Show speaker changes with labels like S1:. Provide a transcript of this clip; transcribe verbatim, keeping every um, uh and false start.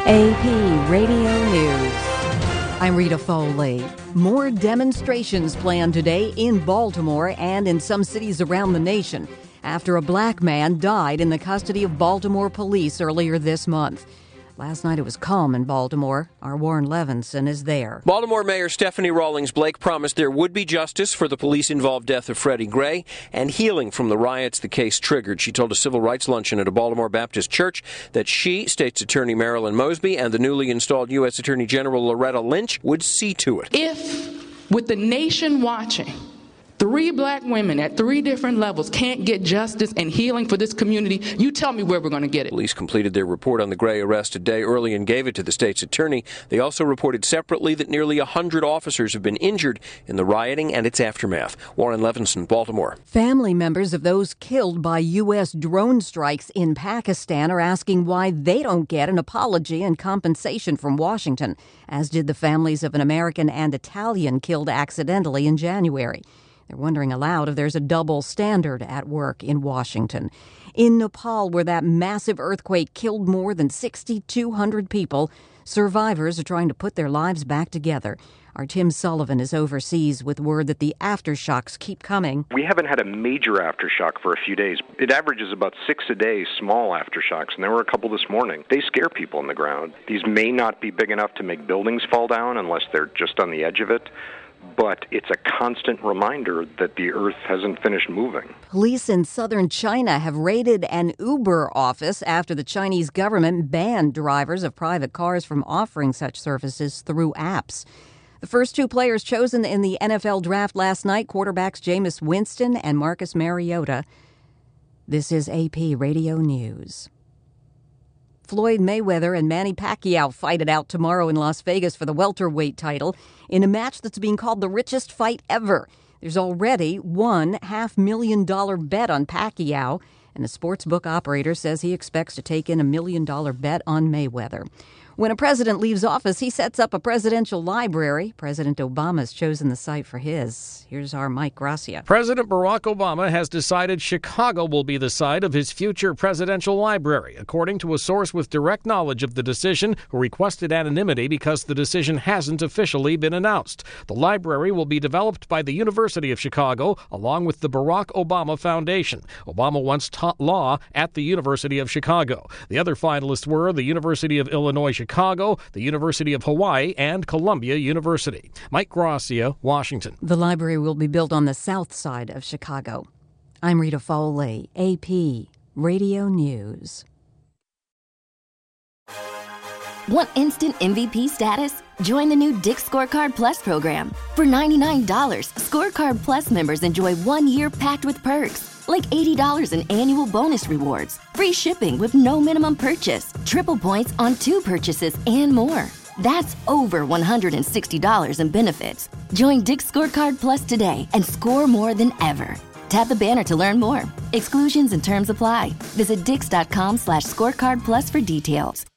S1: A P Radio News. I'm Rita Foley. More demonstrations planned today in Baltimore and in some cities around the nation after a black man died in the custody of Baltimore police earlier this month. Last night it was calm in Baltimore. Our Warren Levinson is there.
S2: Baltimore Mayor Stephanie Rawlings Blake promised there would be justice for the police-involved death of Freddie Gray and healing from the riots the case triggered. She told a civil rights luncheon at a Baltimore Baptist church that she, State's Attorney Marilyn Mosby, and the newly installed U S Attorney General Loretta Lynch would see to it.
S3: If, with the nation watching, three black women at three different levels can't get justice and healing for this community, you tell me where we're going to get it.
S2: Police completed their report on the Gray arrest a day early and gave it to the state's attorney. They also reported separately that nearly one hundred officers have been injured in the rioting and its aftermath. Warren Levinson, Baltimore.
S1: Family members of those killed by U S drone strikes in Pakistan are asking why they don't get an apology and compensation from Washington, as did the families of an American and Italian killed accidentally in January. They're wondering aloud if there's a double standard at work in Washington. In Nepal, where that massive earthquake killed more than six thousand two hundred people, survivors are trying to put their lives back together. Our Tim Sullivan is overseas with word that the aftershocks keep coming.
S4: We haven't had a major aftershock for a few days. It averages about six a day, small aftershocks, and there were a couple this morning. They scare people on the ground. These may not be big enough to make buildings fall down unless they're just on the edge of it. But it's a constant reminder that the earth hasn't finished moving.
S1: Police in southern China have raided an Uber office after the Chinese government banned drivers of private cars from offering such services through apps. The first two players chosen in the N F L draft last night, quarterbacks Jameis Winston and Marcus Mariota. This is A P Radio News. Floyd Mayweather and Manny Pacquiao fight it out tomorrow in Las Vegas for the welterweight title in a match that's being called the richest fight ever. There's already one half million dollar bet on Pacquiao, and the sportsbook operator says he expects to take in a million dollar bet on Mayweather. When a president leaves office, he sets up a presidential library. President Obama's chosen the site for his. Here's our Mike Gracia.
S5: President Barack Obama has decided Chicago will be the site of his future presidential library, according to a source with direct knowledge of the decision who requested anonymity because the decision hasn't officially been announced. The library will be developed by the University of Chicago, along with the Barack Obama Foundation. Obama once taught law at the University of Chicago. The other finalists were the University of Illinois Chicago, the University of Hawaii, and Columbia University. Mike Gracia, Washington.
S1: The library will be built on the south side of Chicago. I'm Rita Foley, A P Radio News.
S6: Want instant M V P status? Join the new Dick's Scorecard Plus program. For ninety-nine dollars, Scorecard Plus members enjoy one year packed with perks, like eighty dollars in annual bonus rewards, free shipping with no minimum purchase, triple points on two purchases, and more. That's over one hundred sixty dollars in benefits. Join Dick's Scorecard Plus today and score more than ever. Tap the banner to learn more. Exclusions and terms apply. Visit dix.com slash scorecard plus for details.